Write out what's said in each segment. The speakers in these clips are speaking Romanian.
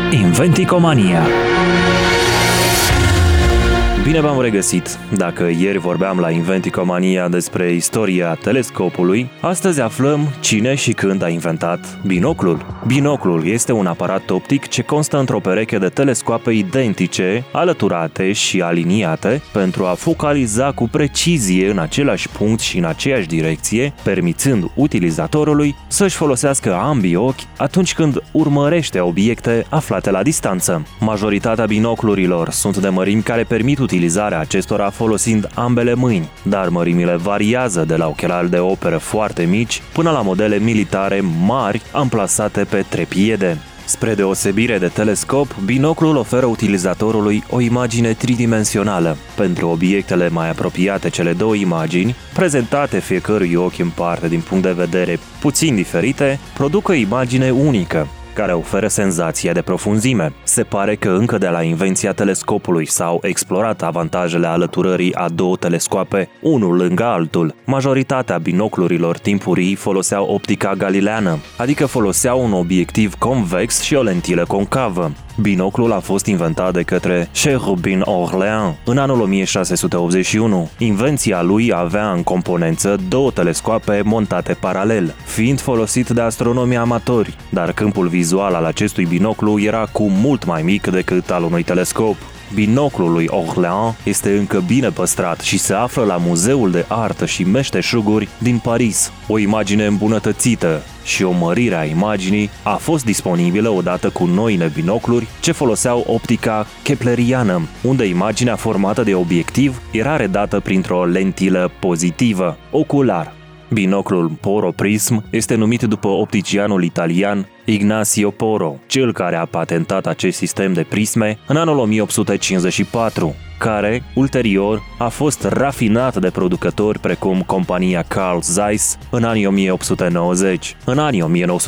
Inventicomania. Bine v-am regăsit! Dacă ieri vorbeam la Inventicomania despre istoria telescopului, astăzi aflăm cine și când a inventat binoclul. Binoclul este un aparat optic ce constă într-o pereche de telescoape identice, alăturate și aliniate, pentru a focaliza cu precizie în același punct și în aceeași direcție, permițând utilizatorului să-și folosească ambii ochi atunci când urmărește obiecte aflate la distanță. Majoritatea binoclurilor sunt de mărimi care permit utilizarea acestora folosind ambele mâini, dar mărimile variază de la ochelari de operă foarte mici până la modele militare mari amplasate pe trepiede. Spre deosebire de telescop, binoclul oferă utilizatorului o imagine tridimensională. Pentru obiectele mai apropiate, cele două imagini, prezentate fiecărui ochi în parte din punct de vedere puțin diferite, produc o imagine unică, care oferă senzația de profunzime. Se pare că încă de la invenția telescopului s-au explorat avantajele alăturării a două telescoape, unul lângă altul. Majoritatea binoclurilor timpurii foloseau optica galileană, adică foloseau un obiectiv convex și o lentilă concavă. Binoclul a fost inventat de către Cherubin Orleans în anul 1681. Invenția lui avea în componență două telescoape montate paralel, fiind folosit de astronomii amatori, dar câmpul vizual al acestui binoclu era cu mult mai mic decât al unui telescop. Binoclul lui Orleans este încă bine păstrat și se află la Muzeul de Artă și Meșteșuguri din Paris. O imagine îmbunătățită și o mărire a imaginii a fost disponibilă odată cu noile binocluri ce foloseau optica kepleriană, unde imaginea formată de obiectiv era redată printr-o lentilă pozitivă, ocular. Binoclul Poro-Prism este numit după opticianul italian Ignazio Poro, cel care a patentat acest sistem de prisme în anul 1854, care, ulterior, a fost rafinat de producători precum compania Carl Zeiss în anii 1890. În anii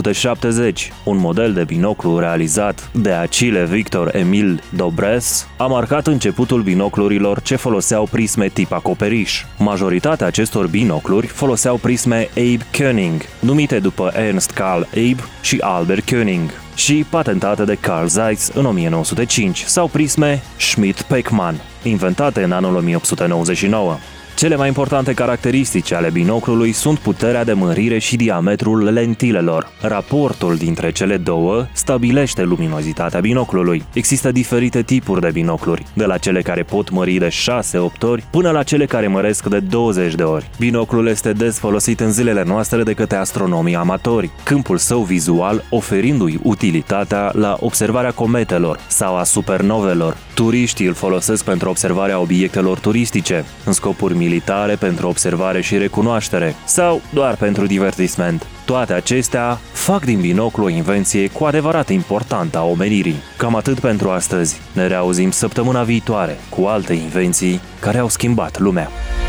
1970, un model de binoclu realizat de Achille Victor Emile Dobrès a marcat începutul binoclurilor ce foloseau prisme tip acoperiș. Majoritatea acestor binocluri foloseau prisme Abe Koenig, numite după Ernst Karl Abe și Albert Koenig, și patentate de Carl Zeiss în 1905, sau prisme Schmidt-Peckmann, inventate în anul 1899. Cele mai importante caracteristici ale binoclului sunt puterea de mărire și diametrul lentilelor. Raportul dintre cele două stabilește luminozitatea binoclului. Există diferite tipuri de binocluri, de la cele care pot mări de 6-8 ori până la cele care măresc de 20 de ori. Binoclul este des folosit în zilele noastre de către astronomii amatori, câmpul său vizual oferindu-i utilitatea la observarea cometelor sau a supernovelor. Turiștii îl folosesc pentru observarea obiectelor turistice, în scopuri militare, pentru observare și recunoaștere, sau doar pentru divertisment. Toate acestea fac din binoclu o invenție cu adevărat importantă a omenirii. Cam atât pentru astăzi. Ne reauzim săptămâna viitoare cu alte invenții care au schimbat lumea.